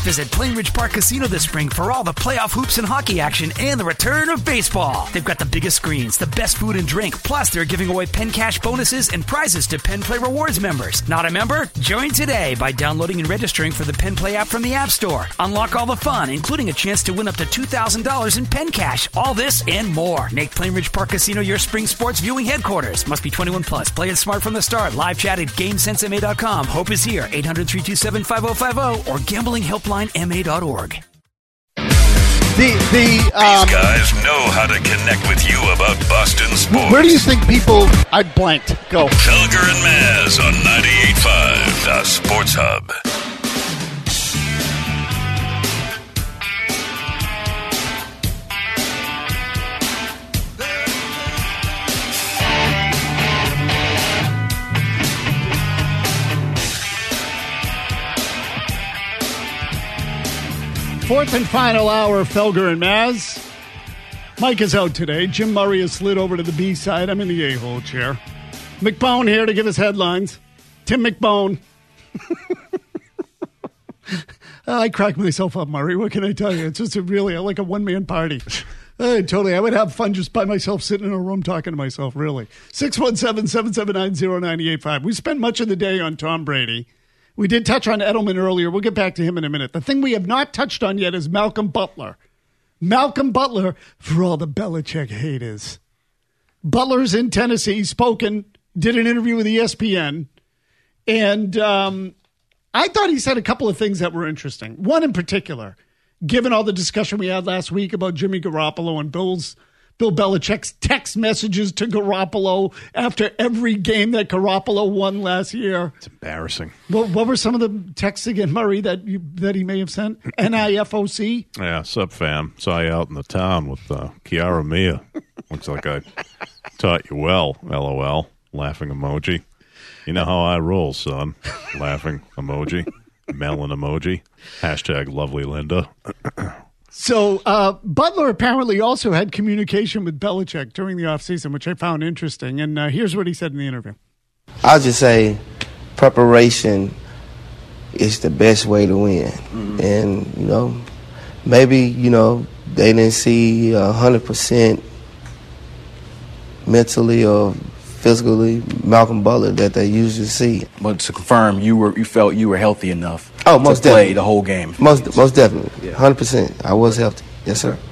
Visit Plainridge Park Casino this spring for all the playoff hoops and hockey action and the return of baseball. They've got the biggest screens, the best food and drink, plus they're giving away Penn Cash bonuses and prizes to Penn Play Rewards members. Not a member? Join today by downloading and registering for the Penn Play app from the App Store. Unlock all the fun, including a chance to win up to $2,000 in Penn Cash. All this and more. Make Plainridge Park Casino your spring sports viewing headquarters. Must be 21 plus. Play it smart from the start. Live chat at GameSenseMA.com. Hope is here. 800-327-5050 or gamblinghelplinema.org. These guys know how to connect with you about Boston sports. Where do you think people... I blanked. Go. Felger and Maz on 98.5, the Sports Hub. Fourth and final hour, Felger and Maz. Mike is out today. Jim Murray has slid over to the B side. I'm in the A-hole chair. McBone here to give us headlines. Tim McBone. I crack myself up, Murray. What can I tell you? It's just really like a one-man party. Totally. I would have fun just by myself sitting in a room talking to myself, really. 617-779-0985. We spent much of the day on Tom Brady. We did touch on Edelman earlier. We'll get back to him in a minute. The thing we have not touched on yet is Malcolm Butler. Malcolm Butler, for all the Belichick haters. Butler's in Tennessee, did an interview with ESPN, and I thought he said a couple of things that were interesting. One in particular, given all the discussion we had last week about Jimmy Garoppolo and Bill Belichick's text messages to Garoppolo after every game that Garoppolo won last year. It's embarrassing. What were some of the texts again, Murray, that he may have sent? NIFOC? Yeah, sup, fam. Saw you out in the town with Kiara Mia. Looks like I taught you well, LOL. Laughing emoji. You know how I roll, son. Laughing emoji. Melon emoji. Hashtag lovely Linda. So Butler apparently also had communication with Belichick during the offseason, which I found interesting. And here's what he said in the interview. I'll just say preparation is the best way to win. Mm-hmm. And, maybe, they didn't see 100% mentally or physically Malcolm Butler that they usually see. But to confirm, you felt you were healthy enough most to play definitely. The whole game. Most definitely. Yeah. 100%. I was healthy. Yes, sir.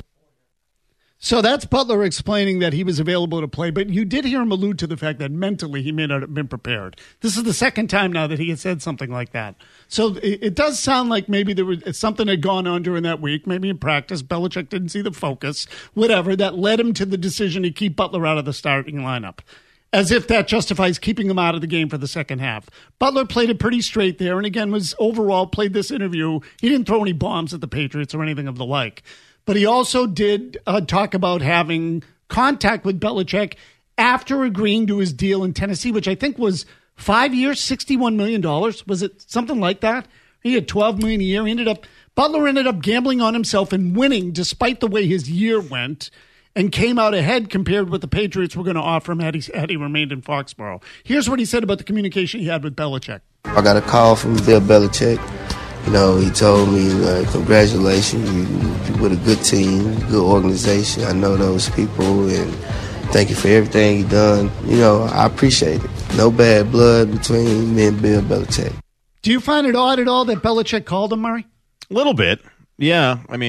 So that's Butler explaining that he was available to play, but you did hear him allude to the fact that mentally he may not have been prepared. This is the second time now that he has said something like that. So it does sound like maybe there was something had gone on during that week, maybe in practice. Belichick didn't see the focus, whatever, that led him to the decision to keep Butler out of the starting lineup. As if that justifies keeping him out of the game for the second half. Butler played it pretty straight there, and again, played this interview. He didn't throw any bombs at the Patriots or anything of the like. But he also did talk about having contact with Belichick after agreeing to his deal in Tennessee, which I think was 5 years, $61 million. Was it something like that? He had $12 million a year. Butler ended up gambling on himself and winning despite the way his year went, and came out ahead compared with what the Patriots were going to offer him had he remained in Foxborough. Here's what he said about the communication he had with Belichick. I got a call from Bill Belichick. He told me, congratulations, you're with a good team, good organization. I know those people, and thank you for everything you've done. I appreciate it. No bad blood between me and Bill Belichick. Do you find it odd at all that Belichick called him, Murray? A little bit, yeah. I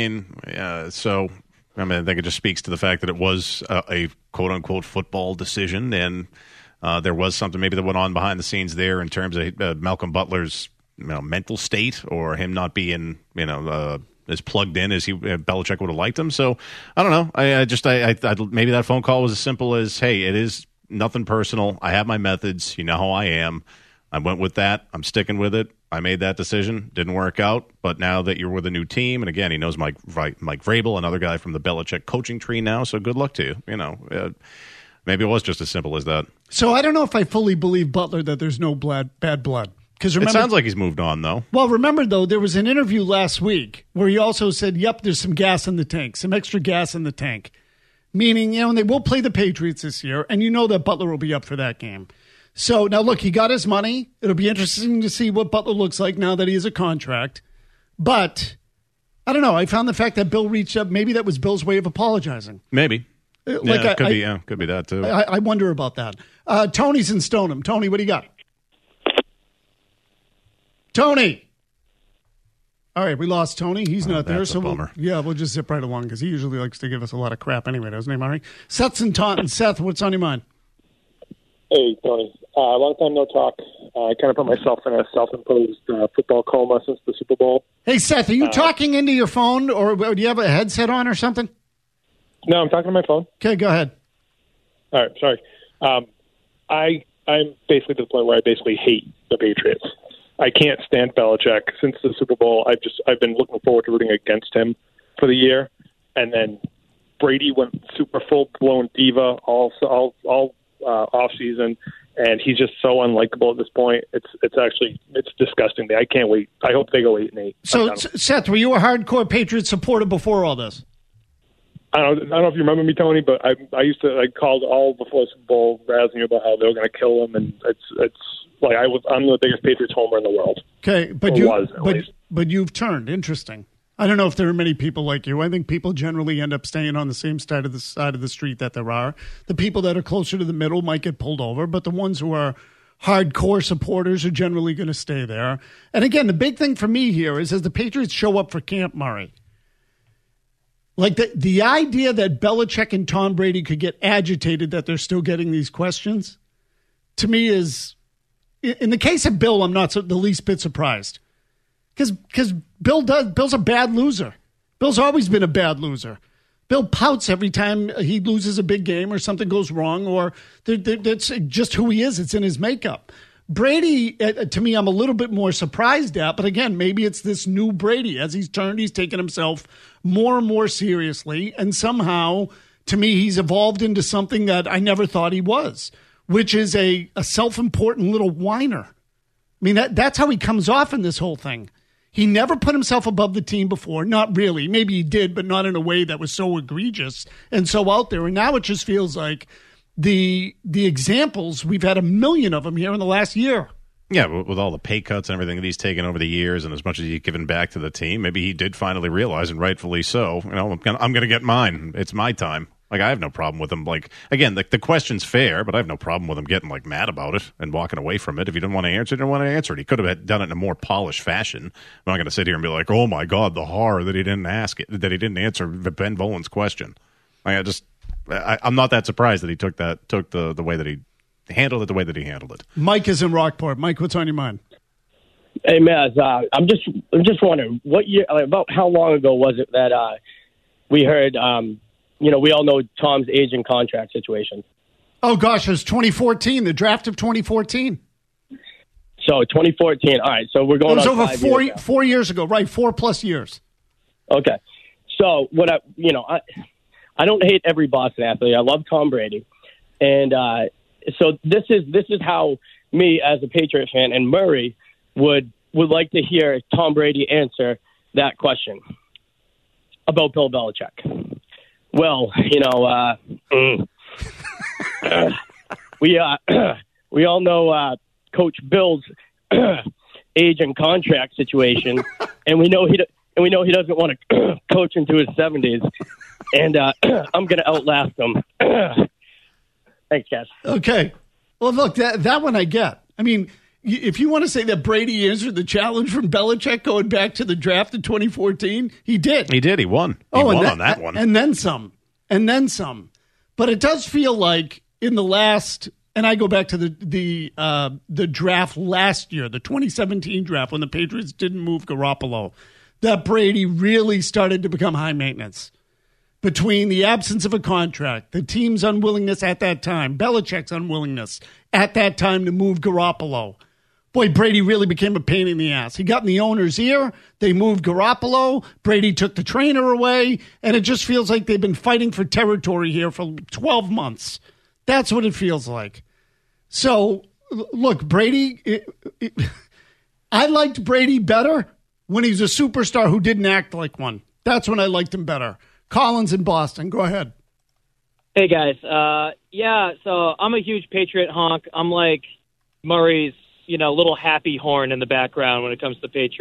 think it just speaks to the fact that it was a quote-unquote football decision, and there was something maybe that went on behind the scenes there in terms of Malcolm Butler's mental state or him not being as plugged in as Belichick would have liked him. So I don't know. I maybe that phone call was as simple as, hey, it is nothing personal. I have my methods. You know how I am. I went with that. I'm sticking with it. I made that decision. Didn't work out. But now that you're with a new team, and again, he knows Mike Vrabel, another guy from the Belichick coaching tree now, so good luck to you. Maybe it was just as simple as that. So I don't know if I fully believe Butler that there's no bad blood. It sounds like he's moved on, though. Well, remember, though, there was an interview last week where he also said, yep, there's some gas in the tank, some extra gas in the tank. Meaning, and they will play the Patriots this year, and that Butler will be up for that game. So, now look, he got his money. It'll be interesting to see what Butler looks like now that he has a contract. But I don't know. I found the fact that Bill reached up, maybe that was Bill's way of apologizing. Maybe. Like Could be that too. I wonder about that. Tony's in Stoneham. Tony, what do you got? Tony. All right, we lost Tony. He's not there, so we'll just zip right along because he usually likes to give us a lot of crap anyway, doesn't he, Murray? Seth's in Taunton. Seth, what's on your mind? Hey, Tony. Long time no talk. I kind of put myself in a self-imposed football coma since the Super Bowl. Hey, Seth, are you talking into your phone, or do you have a headset on or something? No, I'm talking to my phone. Okay, go ahead. All right, sorry. I'm basically to the point where I basically hate the Patriots. I can't stand Belichick. Since the Super Bowl, I've been looking forward to rooting against him for the year, and then Brady went super full-blown diva all off season, and he's just so unlikable at this point. It's disgusting. I can't wait. I hope they go 8-8. So, Seth, were you a hardcore Patriots supporter before all this? I don't know if you remember me, Tony, but I called all before the Super Bowl, razzing about how they were going to kill him, and it's like I'm the biggest Patriots homer in the world. Okay, but you've turned. Interesting. I don't know if there are many people like you. I think people generally end up staying on the same side of the street that there are. The people that are closer to the middle might get pulled over, but the ones who are hardcore supporters are generally going to stay there. And again, the big thing for me here is as the Patriots show up for Camp Murray, like the idea that Belichick and Tom Brady could get agitated that they're still getting these questions, to me is, in the case of Bill, I'm not the least bit surprised. Because Bill's a bad loser. Bill's always been a bad loser. Bill pouts every time he loses a big game or something goes wrong, or that's just who he is. It's in his makeup. Brady, to me, I'm a little bit more surprised at, but again, maybe it's this new Brady. As he's turned, he's taken himself more and more seriously, and somehow, to me, he's evolved into something that I never thought he was, which is a self-important little whiner. I mean, that's how he comes off in this whole thing. He never put himself above the team before. Not really. Maybe he did, but not in a way that was so egregious and so out there. And now it just feels like the examples, we've had a million of them here in the last year. Yeah, with all the pay cuts and everything that he's taken over the years, and as much as he's given back to the team, maybe he did finally realize, and rightfully so, I'm going to get mine. It's my time. Like, I have no problem with him. Like, again, the question's fair, but I have no problem with him getting, like, mad about it and walking away from it. If he didn't want to answer it, he didn't want to answer it. He could have done it in a more polished fashion. I'm not going to sit here and be like, oh, my God, the horror that he didn't answer Ben Volen's question. Like, I'm not that surprised that he took the way that he handled it the way that he handled it. Mike is in Rockport. Mike, what's on your mind? Hey, Maz, I'm just wondering, what year, about how long ago was it that we heard we all know Tom's age and contract situation. Oh, gosh, it was 2014, the draft of 2014. So 2014, all right, so we're going on over 4 years ago, right, 4+ years. Okay. So what I don't hate every Boston athlete. I love Tom Brady. And so this is how me as a Patriot fan and Murray would like to hear Tom Brady answer that question about Bill Belichick. Well, we all know Coach Bill's age and contract situation, and we know he doesn't want to coach into his 70s, and I'm going to outlast him. Thanks, guys. Okay. Well, look, that one I get. I mean, if you want to say that Brady answered the challenge from Belichick going back to the draft in 2014, he did. He did. He won. He won on that one. And then some. And then some. But it does feel like in the last, and I go back to the draft last year, the 2017 draft, when the Patriots didn't move Garoppolo, that Brady really started to become high maintenance. Between the absence of a contract, the team's unwillingness at that time, Belichick's unwillingness at that time to move Garoppolo. Boy, Brady really became a pain in the ass. He got in the owner's ear. They moved Garoppolo. Brady took the trainer away. And it just feels like they've been fighting for territory here for 12 months. That's what it feels like. So, look, Brady, I liked Brady better when he was a superstar who didn't act like one. That's when I liked him better. Collins in Boston. Go ahead. Hey, guys. So I'm a huge Patriot honk. I'm like Murray's, little happy horn in the background when it comes to the Patriot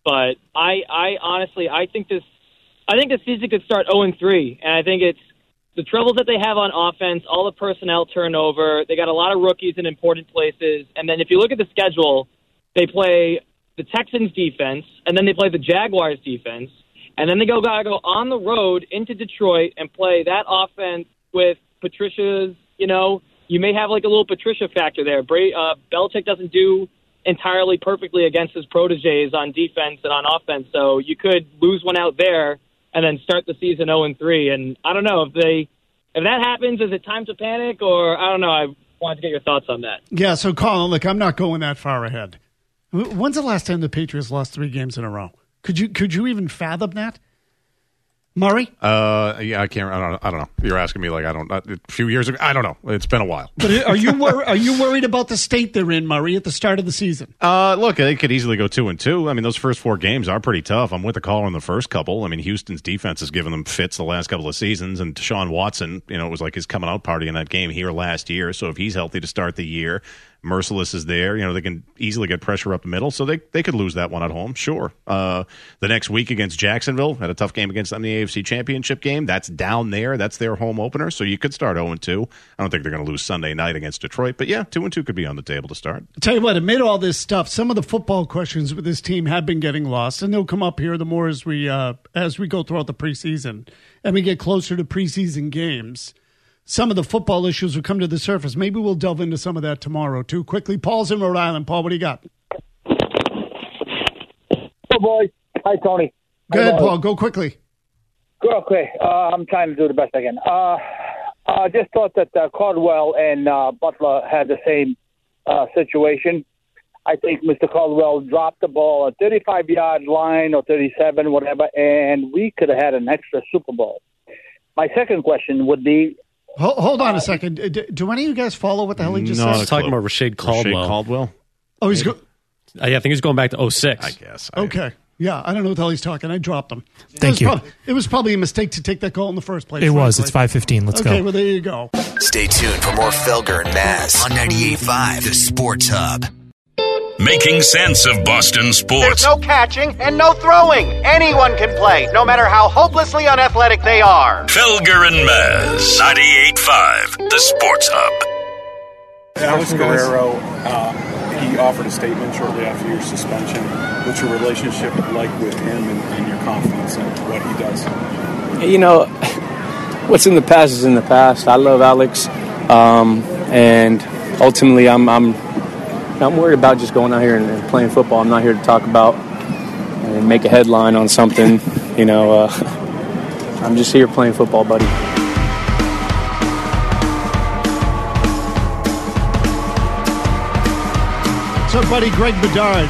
But I honestly, I think this season could start 0-3, and I think it's the troubles that they have on offense, all the personnel turnover. They got a lot of rookies in important places, and then if you look at the schedule, they play the Texans defense, and then they play the Jaguars defense, and then they gotta go on the road into Detroit and play that offense with Patricia's. You may have like a little Patricia factor there. Belichick doesn't do entirely perfectly against his proteges on defense and on offense, so you could lose one out there and then start the season 0-3. And I don't know if that happens, is it time to panic, or I don't know. I wanted to get your thoughts on that. Yeah. So Colin, look, I'm not going that far ahead. When's the last time the Patriots lost 3 games in a row? Could you even fathom that? Murray? Yeah, I can't. I don't know. You're asking me like a few years ago. I don't know. It's been a while. But are you worried about the state they're in, Murray, at the start of the season? Look, they could easily go 2-2. I mean, those first 4 games are pretty tough. I'm with the caller in the first couple. I mean, Houston's defense has given them fits the last couple of seasons, and Deshaun Watson, it was like his coming out party in that game here last year. So if he's healthy to start the year, Merciless is there. They can easily get pressure up the middle, so they could lose that one at home, sure. The next week against Jacksonville, had a tough game against them in the AFC Championship game. That's down there. That's their home opener, so you could start 0-2. I don't think they're going to lose Sunday night against Detroit, but yeah, 2-2 could be on the table to start. Tell you what, amid all this stuff, some of the football questions with this team have been getting lost, and they'll come up here the more as we go throughout the preseason and we get closer to preseason games. Some of the football issues will come to the surface. Maybe we'll delve into some of that tomorrow, too. Quickly, Paul's in Rhode Island. Paul, what do you got? Oh, boy. Hi, Tony. Go ahead, Paul. Go quickly. Okay. I'm trying to do the best I can. I just thought that Caldwell and Butler had the same situation. I think Mr. Caldwell dropped the ball at 35-yard line or 37, whatever, and we could have had an extra Super Bowl. My second question would be... Hold on a second. Do any of you guys follow what the hell he just said? I was talking about Rashad Caldwell. Rashad Caldwell? Oh, he's I think he's going back to 06. I guess. Okay. Yeah, I don't know what the hell he's talking. I dropped him. Thank you. It was probably a mistake to take that call in the first place. It was. It's 5:15. Let's go. Okay, well, there you go. Stay tuned for more Felger and Maz on 98.5, the Sports Hub. Making sense of Boston sports. There's no catching and no throwing. Anyone can play, no matter how hopelessly unathletic they are. Felger and Maz, 98.5, the Sports Hub. Alex Guerrero, he offered a statement shortly after your suspension. What's your relationship like with him and your confidence in what he does? What's in the past is in the past. I love Alex, and ultimately I'm worried about just going out here and playing football. I'm not here to talk about and make a headline on something. I'm just here playing football, buddy. So, buddy, Greg Bedard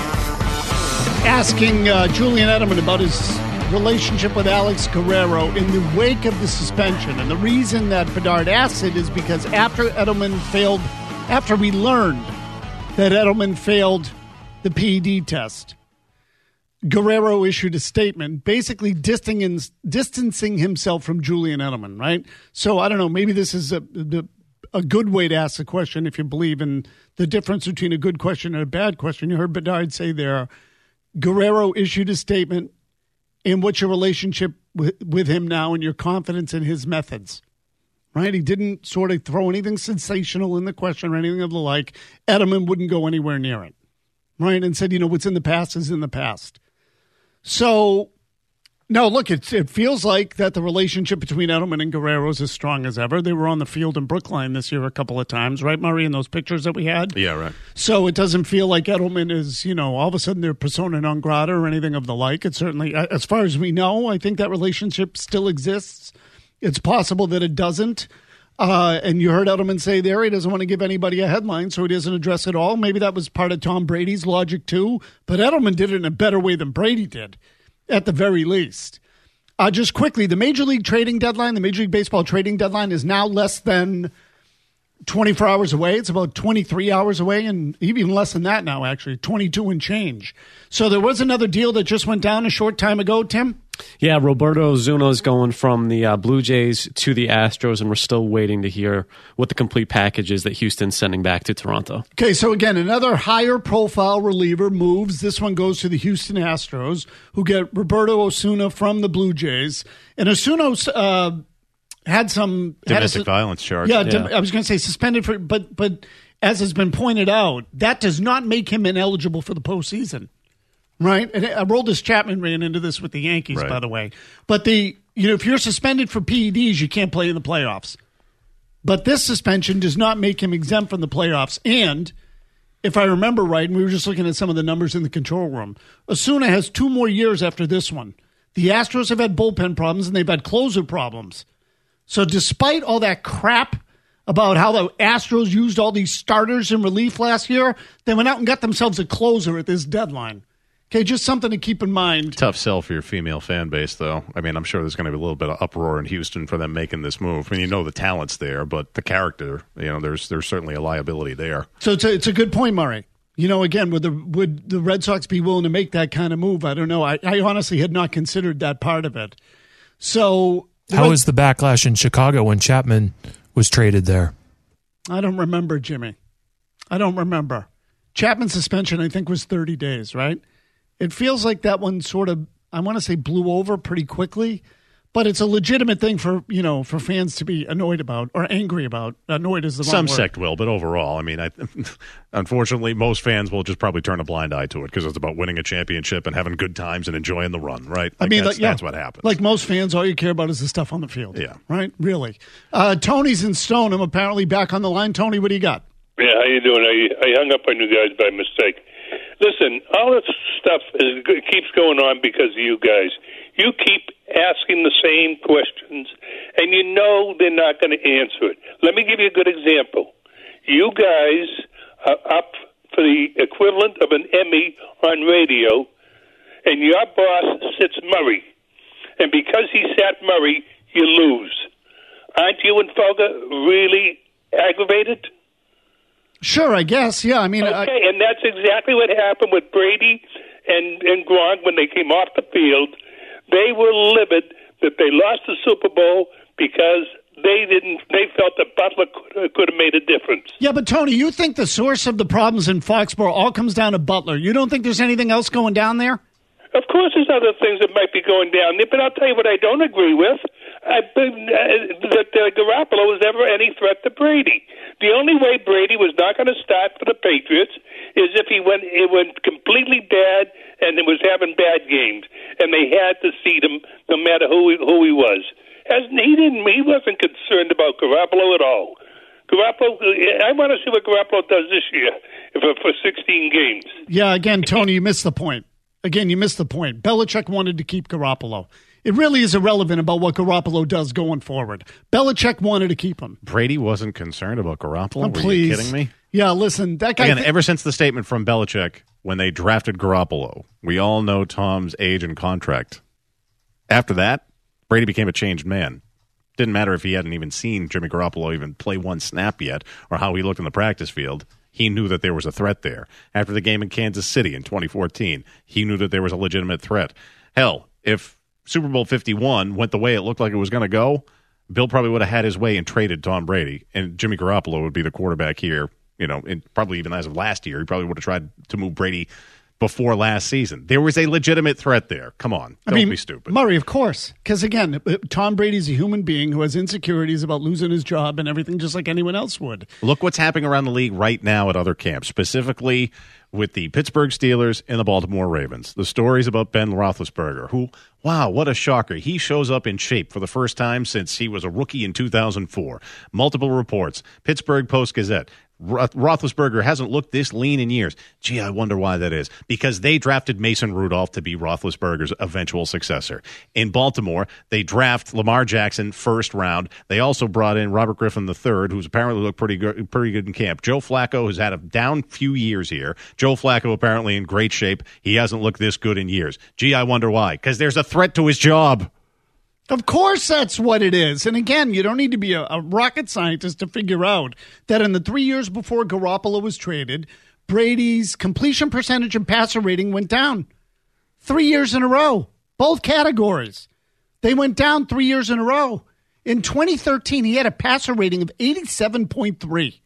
asking Julian Edelman about his relationship with Alex Guerrero in the wake of the suspension. And the reason that Bedard asked it is because after we learned that Edelman failed the PED test, Guerrero issued a statement basically distancing himself from Julian Edelman, right? So, I don't know, maybe this is a good way to ask the question if you believe in the difference between a good question and a bad question. You heard Bedard say there, Guerrero issued a statement, and what's your relationship with him now and your confidence in his methods, right? He didn't sort of throw anything sensational in the question or anything of the like. Edelman wouldn't go anywhere near it, right? And said, what's in the past is in the past. So, no, look, it feels like that the relationship between Edelman and Guerrero is as strong as ever. They were on the field in Brookline this year a couple of times, right, Murray, in those pictures that we had? Yeah, right. So it doesn't feel like Edelman is, all of a sudden they're persona non grata or anything of the like. It certainly, as far as we know, I think that relationship still exists. It's possible that it doesn't. And you heard Edelman say there he doesn't want to give anybody a headline, so he doesn't address it all. Maybe that was part of Tom Brady's logic too. But Edelman did it in a better way than Brady did, at the very least. Just quickly, the Major League trading deadline, the Major League Baseball trading deadline is now less than 24 hours away. It's about 23 hours away, and even less than that now, actually, 22 and change. So there was another deal that just went down a short time ago, Tim? Yeah, Roberto Osuna's going from the Blue Jays to the Astros, and we're still waiting to hear what the complete package is that Houston's sending back to Toronto. Okay, so again, another higher-profile reliever moves. This one goes to the Houston Astros, who get Roberto Osuna from the Blue Jays. And Osuna had some... Domestic violence charge. Yeah, I was going to say suspended for... But as has been pointed out, that does not make him ineligible for the postseason. Right, and Aroldis Chapman ran into this with the Yankees, by the way. But if you're suspended for PEDs, you can't play in the playoffs. But this suspension does not make him exempt from the playoffs. And if I remember right, and we were just looking at some of the numbers in the control room, Osuna has 2 more years after this one. The Astros have had bullpen problems, and they've had closer problems. So despite all that crap about how the Astros used all these starters in relief last year, they went out and got themselves a closer at this deadline. Okay, just something to keep in mind. Tough sell for your female fan base, though. I mean, I'm sure there's going to be a little bit of uproar in Houston for them making this move. I mean, the talent's there, but the character, there's certainly a liability there. So it's a good point, Murray. Again, would the Red Sox be willing to make that kind of move? I don't know. I honestly had not considered that part of it. So how was the backlash in Chicago when Chapman was traded there? I don't remember, Jimmy. I don't remember. Chapman's suspension, I think, was 30 days, right? It feels like that one sort of, I want to say, blew over pretty quickly, but it's a legitimate thing for fans to be annoyed about or angry about. Annoyed is the wrong word. Some sect will, but overall, I mean, unfortunately, most fans will just probably turn a blind eye to it because it's about winning a championship and having good times and enjoying the run, right? That's what happens. Like most fans, all you care about is the stuff on the field. Yeah. Right? Really. Tony's in Stoneham, apparently back on the line. Tony, what do you got? Yeah, how you doing? I hung up on you guys by mistake. Listen, all this stuff keeps going on because of you guys. You keep asking the same questions, and they're not going to answer it. Let me give you a good example. You guys are up for the equivalent of an Emmy on radio, and your boss sits Murray. And because he sat Murray, you lose. Aren't you and Felger really aggravated? Sure, I guess. Yeah, I mean... Okay, and that's exactly what happened with Brady and Gronk when they came off the field. They were livid that they lost the Super Bowl because they felt that Butler could have made a difference. Yeah, but Tony, you think the source of the problems in Foxborough all comes down to Butler. You don't think there's anything else going down there? Of course there's other things that might be going down there, but I'll tell you what I don't agree with. That Garoppolo was ever any threat to Brady. The only way Brady was not going to start for the Patriots is if it went completely bad and it was having bad games, and they had to seat him no matter who he was. He wasn't concerned about Garoppolo at all. I want to see what Garoppolo does this year for 16 games. Yeah, again, Tony, you missed the point. Belichick wanted to keep Garoppolo. It really is irrelevant about what Garoppolo does going forward. Belichick wanted to keep him. Brady wasn't concerned about Garoppolo? Oh, Were please. you kidding me? Yeah, listen, that guy... Again, ever since the statement from Belichick when they drafted Garoppolo, we all know Tom's age and contract. After that, Brady became a changed man. Didn't matter if he hadn't even seen Jimmy Garoppolo even play one snap yet or how he looked in the practice field. He knew that there was a threat there. After the game in Kansas City in 2014, he knew that there was a legitimate threat. Hell, if Super Bowl 51 went the way it looked like it was going to go, Bill probably would have had his way and traded Tom Brady, and Jimmy Garoppolo would be the quarterback here, probably even as of last year. He probably would have tried to move Brady before last season. There was a legitimate threat there. Come on. Don't be stupid. Murray, of course. Because, again, Tom Brady's a human being who has insecurities about losing his job and everything just like anyone else would. Look what's happening around the league right now at other camps, specifically with the Pittsburgh Steelers and the Baltimore Ravens. The stories about Ben Roethlisberger, who, wow, what a shocker. He shows up in shape for the first time since he was a rookie in 2004. Multiple reports. Pittsburgh Post-Gazette. Roethlisberger hasn't looked this lean in years. Gee, I wonder why that is. Because they drafted Mason Rudolph to be Roethlisberger's eventual successor. In Baltimore, they draft Lamar Jackson first round. They also brought in Robert Griffin III, who's apparently looked pretty good in camp. Joe Flacco has had a down few years here. Joe Flacco apparently in great shape. He hasn't looked this good in years. Gee, I wonder why. Because there's a threat to his job. Of course that's what it is. And again, you don't need to be a rocket scientist to figure out that in the 3 years before Garoppolo was traded, Brady's completion percentage and passer rating went down 3 years in a row. Both categories. They went down 3 years in a row. In 2013, he had a passer rating of 87.3.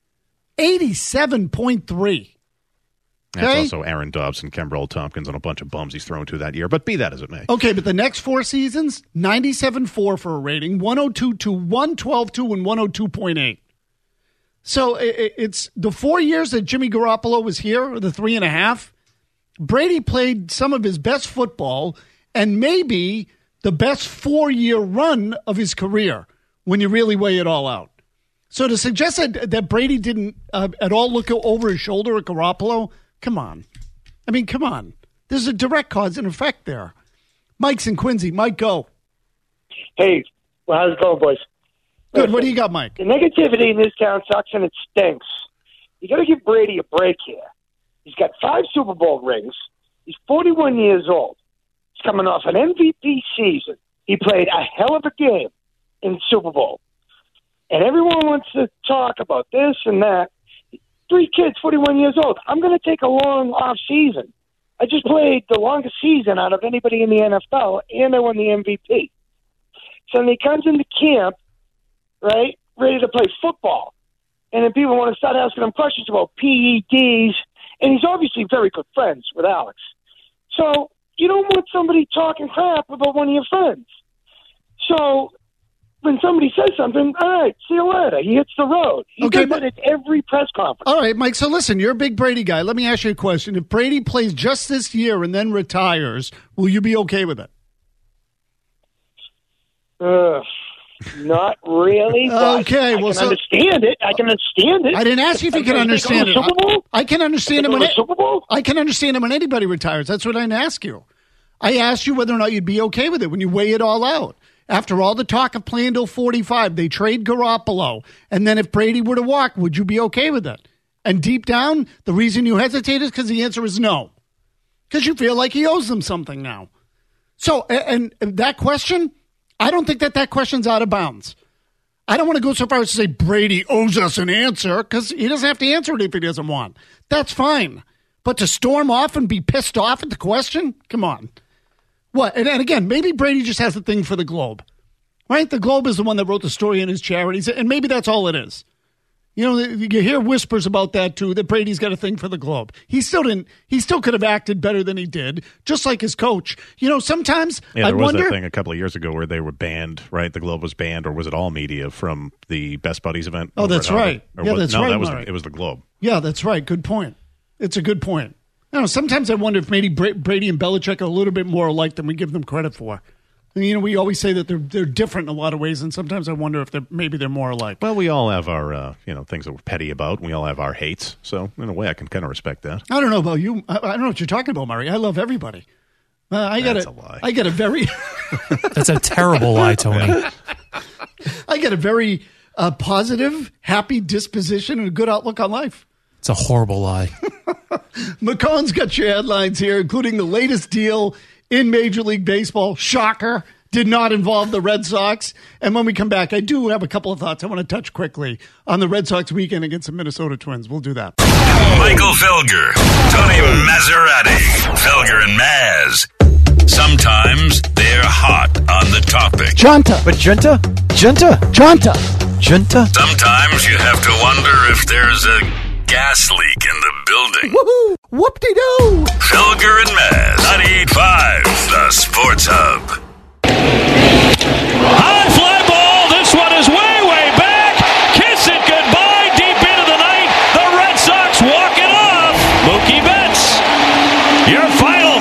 87.3. That's Okay? also Aaron Dobbs and Kembrell Tompkins and a bunch of bums he's thrown to that year. But be that as it may. Okay, but the next 4 seasons, 97.4 for a rating, 102.2, 112.2, and 102.8. So it's the 4 years that Jimmy Garoppolo was here, or the 3.5, Brady played some of his best football and maybe the best 4-year run of his career when you really weigh it all out. So to suggest that Brady didn't at all look over his shoulder at Garoppolo, come on. I mean, come on. There's a direct cause and effect there. Mike's in Quincy. Mike, go. Hey, well, how's it going, boys? Good. Listen, What do you got, Mike? The negativity in this town sucks and it stinks. You got to give Brady a break here. He's got 5 Super Bowl rings. He's 41 years old. He's coming off an MVP season. He played a hell of a game in the Super Bowl. And everyone wants to talk about this and that. 3 kids, 41 years old. I'm going to take a long off season. I just played the longest season out of anybody in the NFL, and I won the MVP. So then he comes into camp, right, ready to play football. And then people want to start asking him questions about PEDs. And he's obviously very good friends with Alex. So you don't want somebody talking crap about one of your friends. So when somebody says something, all right, see you later. He hits the road. He does that at every press conference. All right, Mike, so listen, you're a big Brady guy. Let me ask you a question. If Brady plays just this year and then retires, will you be okay with it? Not really. But okay, well, I can understand it. I can understand it. I didn't ask you if you can understand it. Super Bowl? I can understand it when Super Bowl? I can understand it when anybody retires. That's what I didn't ask you. I asked you whether or not you'd be okay with it when you weigh it all out. After all the talk of playing till 45, they trade Garoppolo, and then if Brady were to walk, would you be okay with it? And deep down, the reason you hesitate is because the answer is no, because you feel like he owes them something now. So, and that question, I don't think that question's out of bounds. I don't want to go so far as to say Brady owes us an answer, because he doesn't have to answer it if he doesn't want. That's fine. But to storm off and be pissed off at the question? Come on. What? And again, maybe Brady just has a thing for the Globe, right? The Globe is the one that wrote the story in his charities, and maybe that's all it is. You know, you hear whispers about that too, that Brady's got a thing for the Globe. He still could have acted better than he did, just like his coach. You know, sometimes there was that thing a couple of years ago where they were banned, right? The Globe was banned, or was it All Media from the Best Buddies event? Oh, that's right. Yeah, that's right. It was the Globe. Yeah, that's right. Good point. It's a good point. You know, sometimes I wonder if maybe Brady and Belichick are a little bit more alike than we give them credit for. And, you know, we always say that they're different in a lot of ways, and sometimes I wonder if maybe they're more alike. Well, we all have our things that we're petty about, and we all have our hates. So in a way, I can kind of respect that. I don't know about you. I don't know what you're talking about, Murray. I love everybody. That's a lie. I get a very That's a terrible lie, Tony. I get a very positive, happy disposition and a good outlook on life. It's a horrible lie. McCone's got your headlines here, including the latest deal in Major League Baseball. Shocker. Did not involve the Red Sox. And when we come back, I do have a couple of thoughts I want to touch quickly on the Red Sox weekend against the Minnesota Twins. We'll do that. Michael Felger, Tony Maserati, Felger and Maz. Sometimes they're hot on the topic. Junta. But Junta? Junta? Junta. Junta? Sometimes you have to wonder if there's a gas leak in the building. Woohoo! Whoop-de-doo! Felger and Maz, 98.5, the Sports Hub. High fly ball. This one is way back. Kiss it goodbye. Deep into the night. The Red Sox walk it off. Mookie Betts. Your final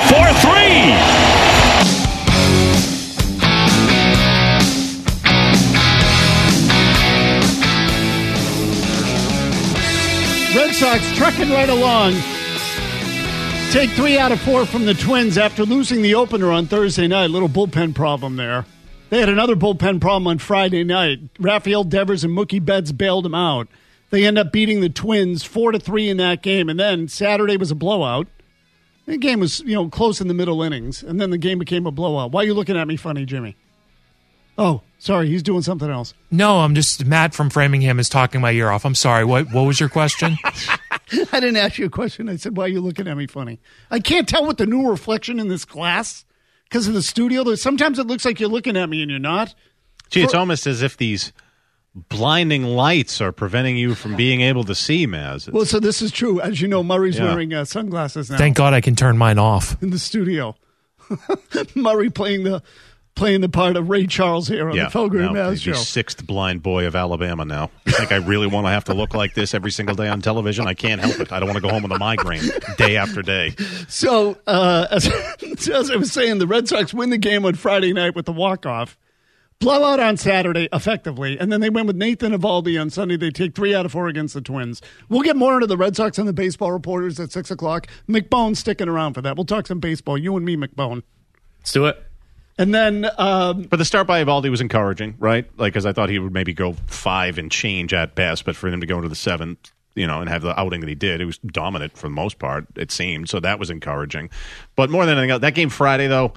4-3. Red Sox trucking right along. Take 3 out of 4 from the Twins after losing the opener on Thursday night. Little bullpen problem there. They had another bullpen problem on Friday night. Rafael Devers and Mookie Betts bailed them out. They end up beating the Twins 4-3 in that game. And then Saturday was a blowout. The game was, close in the middle innings. And then the game became a blowout. Why are you looking at me funny, Jimmy? Oh, sorry. He's doing something else. No, I'm just Matt from Framingham is talking my ear off. I'm sorry. What was your question? I didn't ask you a question. I said, why are you looking at me funny? I can't tell with the new reflection in this glass because of the studio. Sometimes it looks like you're looking at me and you're not. Gee, it's almost as if these blinding lights are preventing you from being able to see, Maz. Well, so this is true. As you know, Murray's wearing sunglasses now. Thank God I can turn mine off. In the studio. Murray playing the part of Ray Charles here on the Felger and Maz show. He's the sixth blind boy of Alabama now. You think I really want to have to look like this every single day on television? I can't help it. I don't want to go home with a migraine day after day. So, as I was saying, the Red Sox win the game on Friday night with the walk-off. Blowout on Saturday, effectively, and then they win with Nathan Eovaldi on Sunday. They take 3 out of 4 against the Twins. We'll get more into the Red Sox and the baseball reporters at 6 o'clock. McBone's sticking around for that. We'll talk some baseball. You and me, McBone. Let's do it. And then... but the start by Eovaldi was encouraging, right? Like, because I thought he would maybe go 5 and change at best, but for him to go into the 7th, and have the outing that he did, it was dominant for the most part, it seemed. So that was encouraging. But more than anything else, that game Friday, though,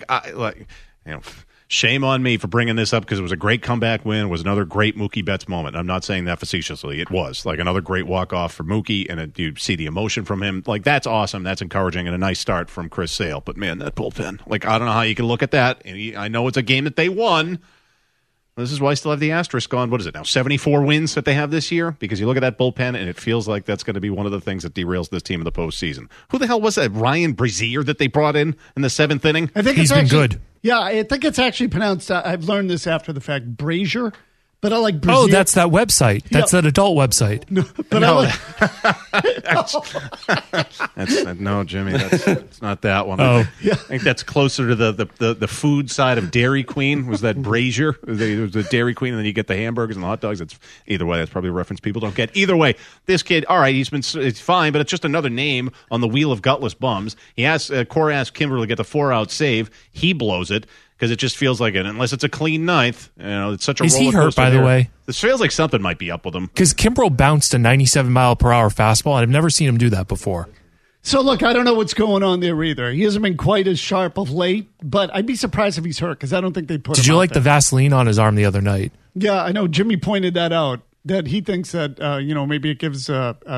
shame on me for bringing this up because it was a great comeback win. It was another great Mookie Betts moment. I'm not saying that facetiously. It was like another great walk-off for Mookie, and you see the emotion from him. Like, that's awesome. That's encouraging, and a nice start from Chris Sale. But, man, that bullpen. Like, I don't know how you can look at that. And I know it's a game that they won. This is why I still have the asterisk on. What is it now? 74 wins that they have this year? Because you look at that bullpen, and it feels like that's going to be one of the things that derails this team in the postseason. Who the hell was that? Ryan Brazier that they brought in the 7th inning? I think he's been good. Yeah, I think it's actually pronounced, I've learned this after the fact, Brazier. But I like Brazier. Oh, that's that website. That's that adult website. No, but I like... No, Jimmy, it's not that one. Oh. I think that's closer to the food side of Dairy Queen. Was that Brazier? There was the Dairy Queen, and then you get the hamburgers and the hot dogs. Either way, that's probably a reference people don't get. Either way, this kid, all right, it's fine, but it's just another name on the wheel of gutless bums. Cora asked Kimbrel to get the 4-out save. He blows it. Because it just feels like it, unless it's a clean ninth. It's such a roller coaster. Is he hurt, by the way? This feels like something might be up with him. Because Kimbrel bounced a 97-mile-per-hour fastball, and I've never seen him do that before. So, look, I don't know what's going on there either. He hasn't been quite as sharp of late, but I'd be surprised if he's hurt because I don't think they put him Did you like there. the Vaseline on his arm the other night? Yeah, I know. Jimmy pointed that out, that he thinks that, maybe it gives...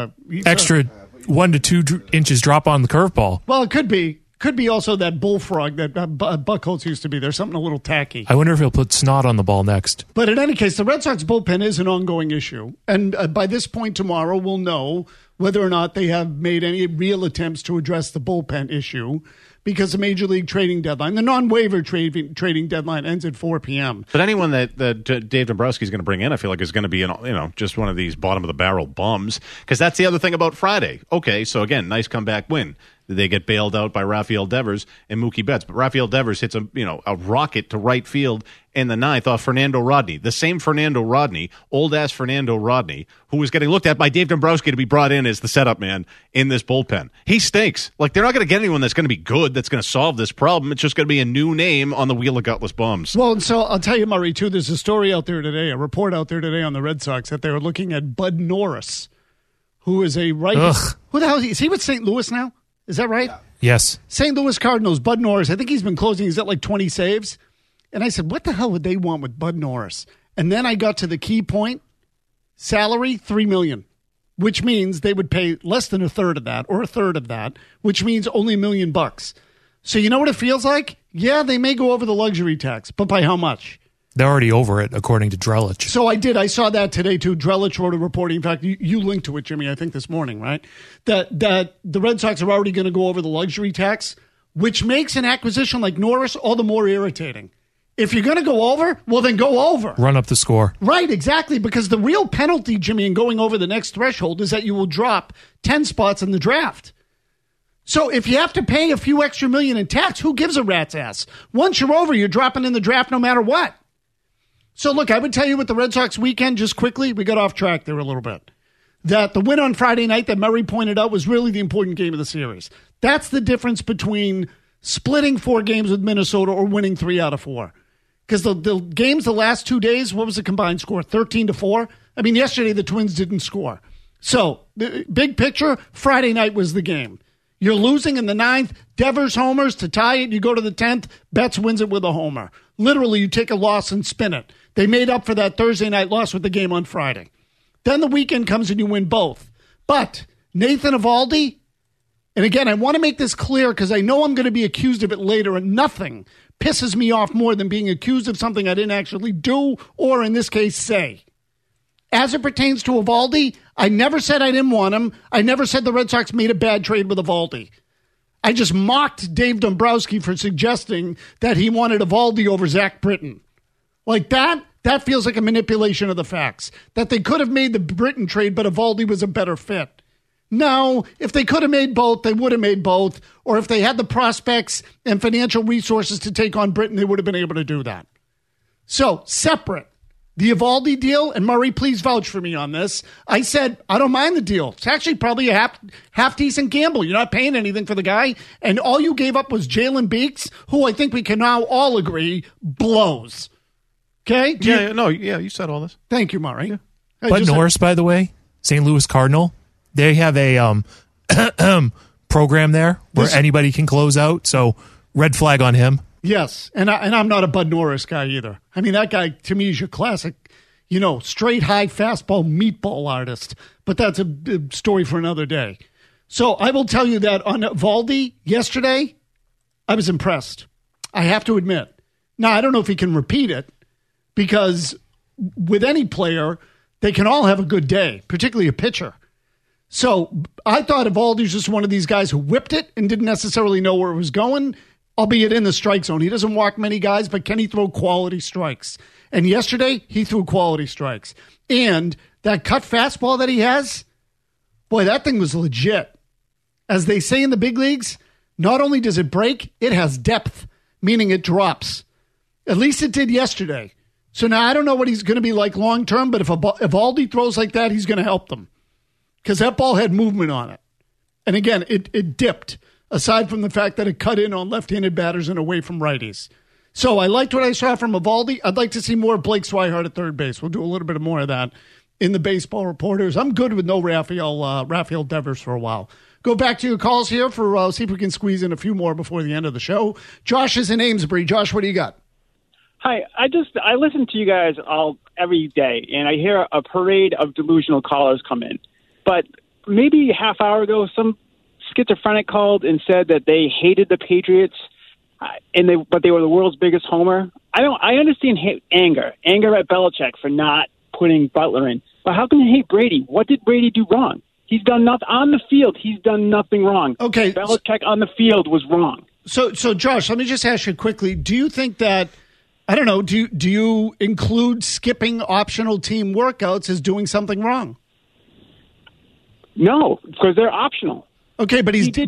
extra 1 to 2 inches drop on the curveball. Well, it could be. Could be also that bullfrog that Buchholz used to be. There's something a little tacky. I wonder if he'll put snot on the ball next. But in any case, the Red Sox bullpen is an ongoing issue. And by this point tomorrow, we'll know whether or not they have made any real attempts to address the bullpen issue because the Major League trading deadline, the non-waiver trading deadline ends at 4 p.m. But anyone that Dave Dombrowski is going to bring in, I feel like is going to be, just one of these bottom-of-the-barrel bums. Because that's the other thing about Friday. Okay, so again, nice comeback win. They get bailed out by Rafael Devers and Mookie Betts. But Rafael Devers hits a rocket to right field in the 9th off Fernando Rodney. The same Fernando Rodney, old-ass Fernando Rodney, who was getting looked at by Dave Dombrowski to be brought in as the setup man in this bullpen. He stinks. Like, they're not going to get anyone that's going to be good, that's going to solve this problem. It's just going to be a new name on the wheel of gutless bums. Well, and so I'll tell you, Murray, too, there's a story out there today, a report out there today on the Red Sox that they were looking at Bud Norris, who is a right... Ugh. Who the hell is he? Is he with St. Louis now? Is that right? Yes. St. Louis Cardinals, Bud Norris. I think he's been closing. He's at like 20 saves. And I said, what the hell would they want with Bud Norris? And then I got to the key point. Salary, $3 million, which means they would pay less than a third of that or a third of that, which means only $1 million. So you know what it feels like? Yeah, they may go over the luxury tax, but by how much? They're already over it, according to Drellich. So I did. I saw that today, too. Drellich wrote a report. In fact, you linked to it, Jimmy, I think this morning, right? That the Red Sox are already going to go over the luxury tax, which makes an acquisition like Norris all the more irritating. If you're going to go over, well, then go over. Run up the score. Right, exactly, because the real penalty, Jimmy, in going over the next threshold is that you will drop 10 spots in the draft. So if you have to pay a few extra million in tax, who gives a rat's ass? Once you're over, you're dropping in the draft no matter what. So, look, I would tell you with the Red Sox weekend, just quickly, we got off track there a little bit, that the win on Friday night that Murray pointed out was really the important game of the series. That's the difference between splitting 4 games with Minnesota or winning 3 out of 4. Because the games the last 2 days, what was the combined score? 13-4? I mean, yesterday the Twins didn't score. So, the big picture, Friday night was the game. You're losing in the 9th. Devers homers to tie it. You go to the 10th. Betts wins it with a homer. Literally, you take a loss and spin it. They made up for that Thursday night loss with the game on Friday. Then the weekend comes and you win both. But Nathan Eovaldi, And again, I want to make this clear because I know I'm going to be accused of it later, and nothing pisses me off more than being accused of something I didn't actually do or, in this case, say. As it pertains to Eovaldi, I never said I didn't want him. I never said the Red Sox made a bad trade with Eovaldi. I just mocked Dave Dombrowski for suggesting that he wanted Eovaldi over Zach Britton. Like that feels like a manipulation of the facts. That they could have made the Britton trade, but Eovaldi was a better fit. No, if they could have made both, they would have made both. Or if they had the prospects and financial resources to take on Britton, they would have been able to do that. So, separate. The Eovaldi deal, and Murray, please vouch for me on this. I said, I don't mind the deal. It's actually probably a half-decent gamble. You're not paying anything for the guy. And all you gave up was Jalen Beeks, who I think we can now all agree blows. Okay? You said all this. Thank you, Murray. Yeah. Bud Norris, by the way, St. Louis Cardinal, they have a program there where anybody can close out. So red flag on him. Yes, and I'm not a Bud Norris guy either. I mean, that guy, to me, is your classic, straight high fastball meatball artist. But that's a story for another day. So I will tell you that on Eovaldi yesterday, I was impressed. I have to admit. Now, I don't know if he can repeat it, because with any player, they can all have a good day, particularly a pitcher. So I thought Eovaldi's just one of these guys who whipped it and didn't necessarily know where it was going, albeit in the strike zone. He doesn't walk many guys, but can he throw quality strikes? And yesterday, he threw quality strikes. And that cut fastball that he has, boy, that thing was legit. As they say in the big leagues, not only does it break, it has depth, meaning it drops. At least it did yesterday. So now I don't know what he's going to be like long term, but if Eovaldi throws like that, he's going to help them. Because that ball had movement on it. And again, it dipped, aside from the fact that it cut in on left-handed batters and away from righties. So I liked what I saw from Eovaldi. I'd like to see more of Blake Swihart at third base. We'll do a little bit more of that in the Baseball Reporters. I'm good with no Rafael Devers for a while. Go back to your calls here for see if we can squeeze in a few more before the end of the show. Josh is in Amesbury. Josh, what do you got? Hi, I listen to you guys every day, and I hear a parade of delusional callers come in. But maybe a half hour ago, some schizophrenic called and said that they hated the Patriots, but they were the world's biggest homer. I understand anger at Belichick for not putting Butler in, but how can you hate Brady? What did Brady do wrong? He's done nothing on the field. He's done nothing wrong. Okay, Belichick on the field was wrong. So Josh, let me just ask you quickly: do you think that? I don't know. Do you include skipping optional team workouts as doing something wrong? No, because they're optional. Okay, but he did.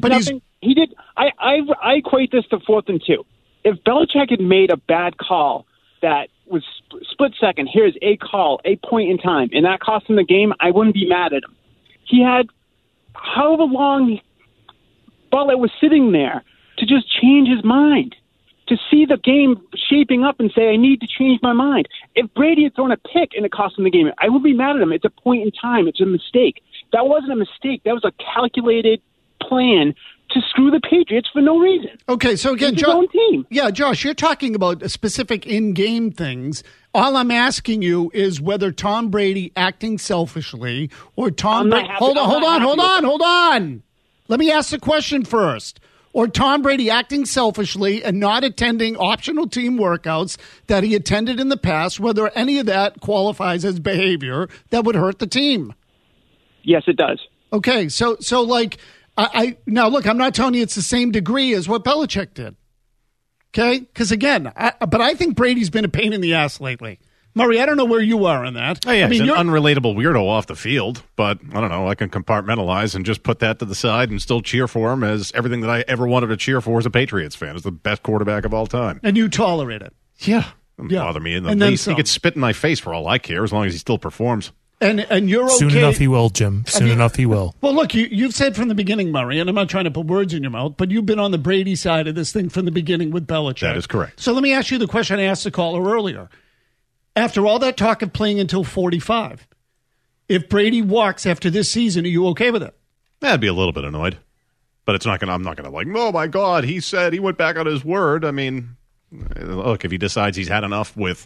I equate this to 4th and 2. If Belichick had made a bad call that was split second, here's a call, a point in time, and that cost him the game, I wouldn't be mad at him. He had however long Butler was sitting there to just change his mind, to see the game shaping up and say, I need to change my mind. If Brady had thrown a pick and it cost him the game, I would be mad at him. It's a point in time. It's a mistake. That wasn't a mistake. That was a calculated plan to screw the Patriots for no reason. Okay, so again, Josh, you're talking about specific in-game things. All I'm asking you is whether Tom Brady acting selfishly or Tom Brady... Hold on. Let me ask the question first. Or Tom Brady acting selfishly and not attending optional team workouts that he attended in the past, whether any of that qualifies as behavior that would hurt the team. Yes, it does. Okay, so like, now look, I'm not telling you it's the same degree as what Belichick did. Okay? Because again, I think Brady's been a pain in the ass lately. Murray, I don't know where you are on that. Oh, yeah, he's an unrelatable weirdo off the field, but I don't know, I can compartmentalize and just put that to the side and still cheer for him as everything that I ever wanted to cheer for as a Patriots fan. Is the best quarterback of all time. And you tolerate it. Yeah. Doesn't bother me in the least. He could spit in my face for all I care, as long as he still performs. And you're okay. Soon enough he will, Jim. Soon enough he will. Well, look, you've said from the beginning, Murray, and I'm not trying to put words in your mouth, but you've been on the Brady side of this thing from the beginning with Belichick. That is correct. So let me ask you the question I asked the caller earlier. After all that talk of playing until 45, if Brady walks after this season, are you okay with it? I'd be a little bit annoyed, but I'm not going to like, oh my God, he said he went back on his word. I mean, look, if he decides he's had enough with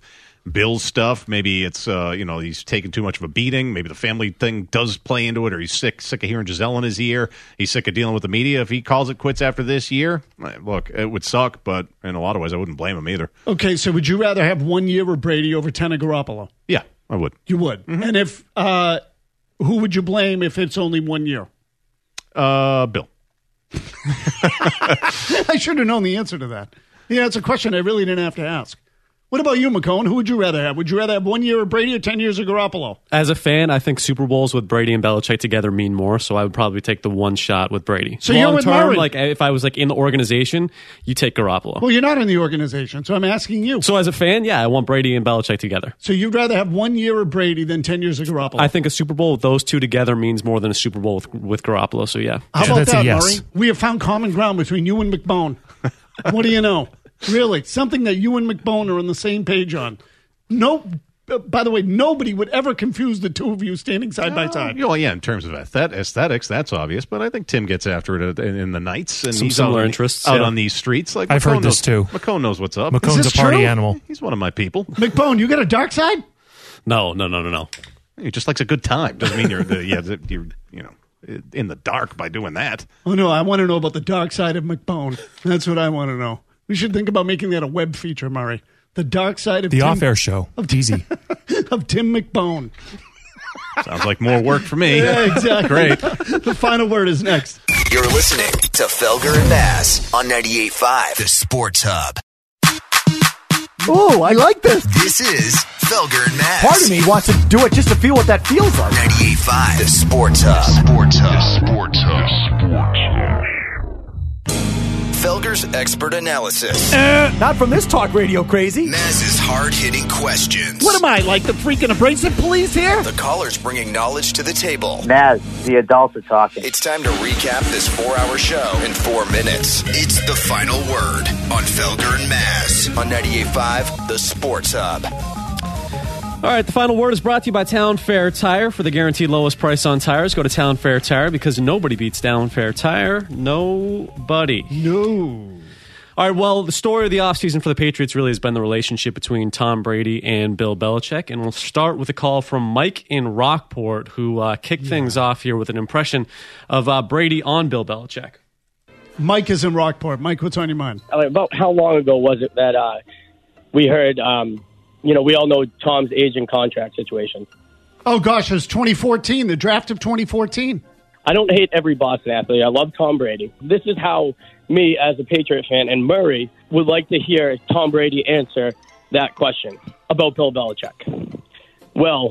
Bill's stuff. Maybe it's he's taking too much of a beating. Maybe the family thing does play into it, or he's sick of hearing Giselle in his ear. He's sick of dealing with the media. If he calls it quits after this year, look, it would suck, but in a lot of ways, I wouldn't blame him either. Okay, so would you rather have 1 year of Brady over 10 of Garoppolo? Yeah, I would. You would. Mm-hmm. And if who would you blame if it's only 1 year? Bill. I should have known the answer to that. Yeah, it's a question I really didn't have to ask. What about you, McCone? Who would you rather have? Would you rather have 1 year of Brady or 10 years of Garoppolo? As a fan, I think Super Bowls with Brady and Belichick together mean more, so I would probably take the one shot with Brady. So you're with Murray. Like if I was like in the organization, you take Garoppolo. Well, you're not in the organization, so I'm asking you. So as a fan, yeah, I want Brady and Belichick together. So you'd rather have 1 year of Brady than 10 years of Garoppolo? I think a Super Bowl with those two together means more than a Super Bowl with Garoppolo, so yeah. How about that, Murray? We have found common ground between you and McBone. What do you know? Really, something that you and McBone are on the same page on. No, by the way, nobody would ever confuse the two of you standing side by side. Yeah, in terms of aesthetics, that's obvious. But I think Tim gets after it in the nights, and some he's similar interests out on these streets. Like I've heard this too. McCone knows what's up. McCone's a party animal. He's one of my people. McBone, you got a dark side? No. He just likes a good time. Doesn't mean you're in the dark by doing that. Oh no, I want to know about the dark side of McBone. That's what I want to know. We should think about making that a web feature, Murray. The dark side of the off-air show. Easy. Of Tim McBone. Sounds like more work for me. Yeah, exactly. Great. The final word is next. You're listening to Felger and Bass on 98.5, the Sports Hub. Ooh, I like this. This is Felger and Bass. Part of me wants to do it just to feel what that feels like. 98.5, the Sports Hub. Felger's expert analysis. Not from this talk radio crazy. Maz's hard-hitting questions. What am I, like the freaking abrasive police here? The callers bringing knowledge to the table. Maz, the adults are talking. It's time to recap this 4-hour show in 4 minutes. It's the final word on Felger and Maz on 98.5, the Sports Hub. All right, the final word is brought to you by Town Fair Tire. For the guaranteed lowest price on tires, go to Town Fair Tire because nobody beats Town Fair Tire. Nobody. No. All right, well, the story of the offseason for the Patriots really has been the relationship between Tom Brady and Bill Belichick. And we'll start with a call from Mike in Rockport, who kicked things off here with an impression of Brady on Bill Belichick. Mike is in Rockport. Mike, what's on your mind? About how long ago was it that we heard... we all know Tom's age and contract situation. Oh, gosh, it was 2014, the draft of 2014. I don't hate every Boston athlete. I love Tom Brady. This is how me, as a Patriot fan, and Murray, would like to hear Tom Brady answer that question about Bill Belichick. Well,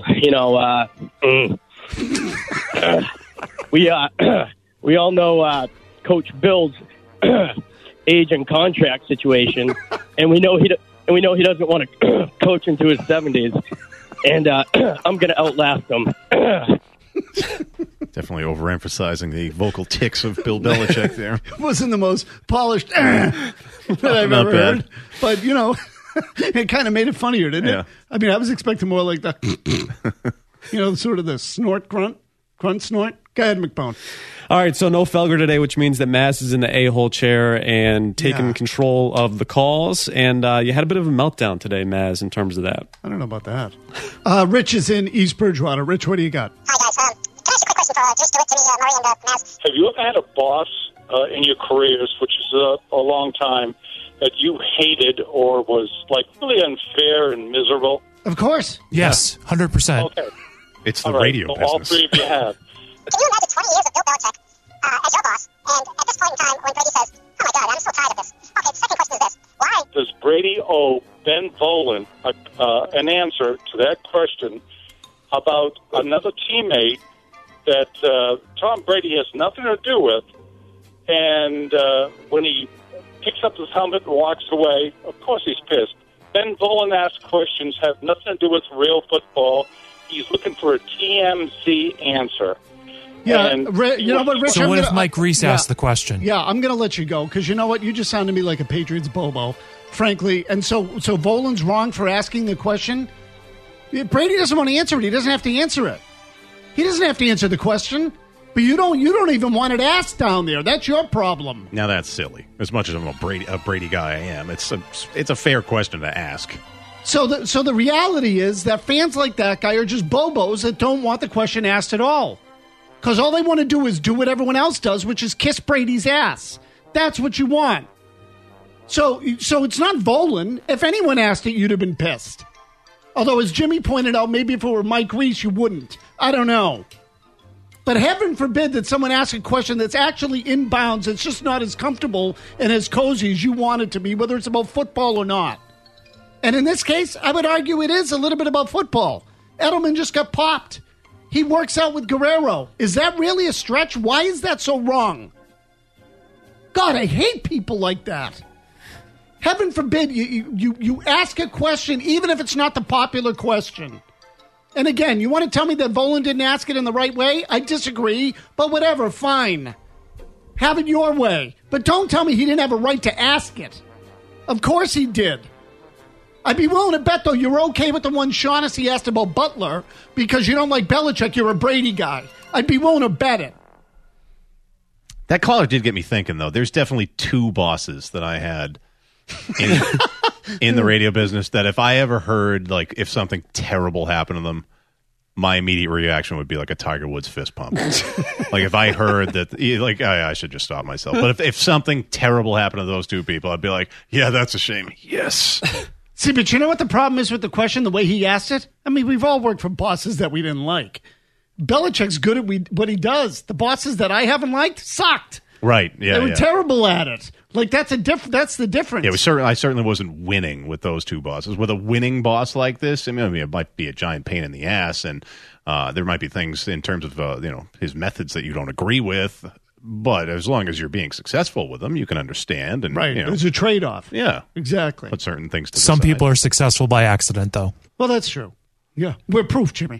we all know Coach Bill's age and contract situation, and we know he doesn't want to coach into his 70s, and I'm going to outlast him. Definitely overemphasizing the vocal tics of Bill Belichick there. It wasn't the most polished that I've ever heard, but, it kind of made it funnier, didn't it? I mean, I was expecting more like the, sort of the snort, grunt, snort. Go ahead, McBone. All right, so no Felger today, which means that Maz is in the a-hole chair and taking control of the calls. And you had a bit of a meltdown today, Maz, in terms of that. I don't know about that. Rich is in East Bridgewater. Rich, what do you got? Hi, guys. Can I ask a quick question for just do it to me, Murray and Maz? Have you ever had a boss in your careers, which is a long time, that you hated or was really unfair and miserable? Of course. Yes, 100%. Okay. It's the radio business. All three of you have. Can you imagine 20 years of Bill Belichick as your boss, and at this point in time, when Brady says, "Oh my God, I'm so tired of this." Okay, the second question is this: why does Brady owe Ben Volen an answer to that question about another teammate that Tom Brady has nothing to do with, and when he picks up his helmet and walks away, of course he's pissed. Ben Volen asks questions have nothing to do with real football. He's looking for a TMZ answer. Yeah, you know what, Rich? So what if Mike Reese asked the question? Yeah, I'm going to let you go because you know what? You just sounded to me like a Patriots bobo, frankly. And so Volen's wrong for asking the question. Brady doesn't want to answer it. He doesn't have to answer it. He doesn't have to answer the question. But you don't even want it asked down there. That's your problem. Now that's silly. As much as I'm a Brady guy, I am. It's a fair question to ask. So the reality is that fans like that guy are just bobos that don't want the question asked at all. Because all they want to do is do what everyone else does, which is kiss Brady's ass. That's what you want. So it's not Volan. If anyone asked it, you'd have been pissed. Although, as Jimmy pointed out, maybe if it were Mike Reese, you wouldn't. I don't know. But heaven forbid that someone asks a question that's actually in bounds. It's just not as comfortable and as cozy as you want it to be, whether it's about football or not. And in this case, I would argue it is a little bit about football. Edelman just got popped. He works out with Guerrero. Is that really a stretch? Why is that so wrong? God, I hate people like that. Heaven forbid you ask a question, even if it's not the popular question. And again, you want to tell me that Volan didn't ask it in the right way? I disagree, but whatever, fine. Have it your way. But don't tell me he didn't have a right to ask it. Of course he did. I'd be willing to bet, though, you're okay with the one Shaughnessy asked about Butler because you don't like Belichick. You're a Brady guy. I'd be willing to bet it. That caller did get me thinking, though. There's definitely two bosses that I had in the radio business that if I ever heard, like, if something terrible happened to them, my immediate reaction would be like a Tiger Woods fist pump. Like, if I heard that, like, I should just stop myself. But if something terrible happened to those two people, I'd be like, yeah, that's a shame. Yes. See, but you know what the problem is with the question, the way he asked it? I mean, we've all worked for bosses that we didn't like. Belichick's good at what he does. The bosses that I haven't liked sucked. Right, yeah. They were terrible at it. Like, that's the difference. Yeah, I certainly wasn't winning with those two bosses. With a winning boss like this, I mean, it might be a giant pain in the ass, and there might be things in terms of his methods that you don't agree with. But as long as you're being successful with them, you can understand. And, right. There's a trade-off. Yeah. Exactly. Put certain things to Some the side. people are successful by accident, though. Well, that's true. Yeah. We're proof, Jimmy.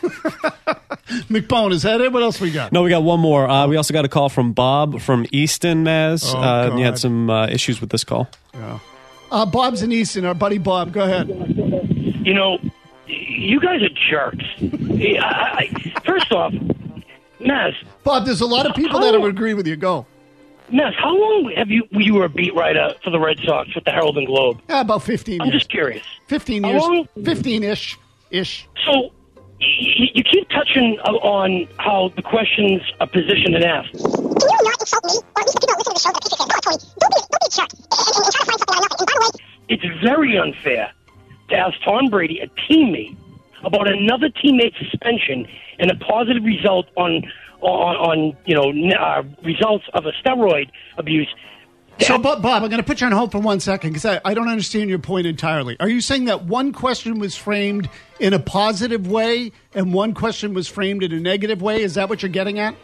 McBone, is that it? What else we got? No, we got one more. We also got a call from Bob from Easton, Maz. You had some issues with this call. Yeah. Bob's in Easton, our buddy Bob. Go ahead. You know, you guys are jerks. First off, Maz. Bob, there's a lot of people that would agree with you. Go. Maz, how long you were a beat writer for the Red Sox with the Herald and Globe? About 15 years. I'm just curious. 15 How years. long? 15-ish. So you keep touching on how the questions are positioned and asked. Can you not insult me? Or at least the people listening to the show that Patriot fans? No, Tony, don't be a jerk. And try to find something I love. And by the way, It's very unfair to ask Tom Brady, a teammate, about another teammate's suspension and a positive result on results of a steroid abuse. So, Bob, I'm going to put you on hold for 1 second because I don't understand your point entirely. Are you saying that one question was framed in a positive way and one question was framed in a negative way? Is that what you're getting at?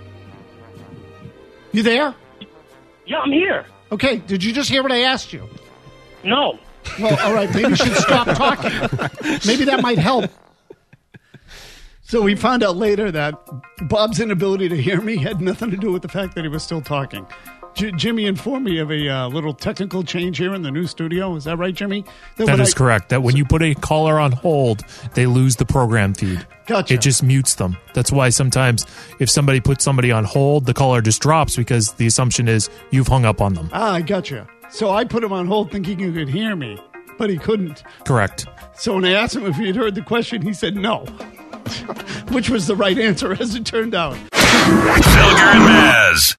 You there? Yeah, I'm here. Okay, did you just hear what I asked you? No. Well, all right, maybe you should stop talking. Maybe that might help. So we found out later that Bob's inability to hear me had nothing to do with the fact that he was still talking. Jimmy informed me of a little technical change here in the new studio. Is that right, Jimmy? That is correct. That when you put a caller on hold, they lose the program feed. Gotcha. It just mutes them. That's why sometimes if somebody puts somebody on hold, the caller just drops because the assumption is you've hung up on them. I gotcha. So I put him on hold thinking he could hear me, but he couldn't. Correct. So when I asked him if he had heard the question, he said no, which was the right answer as it turned out. Felger and Maz.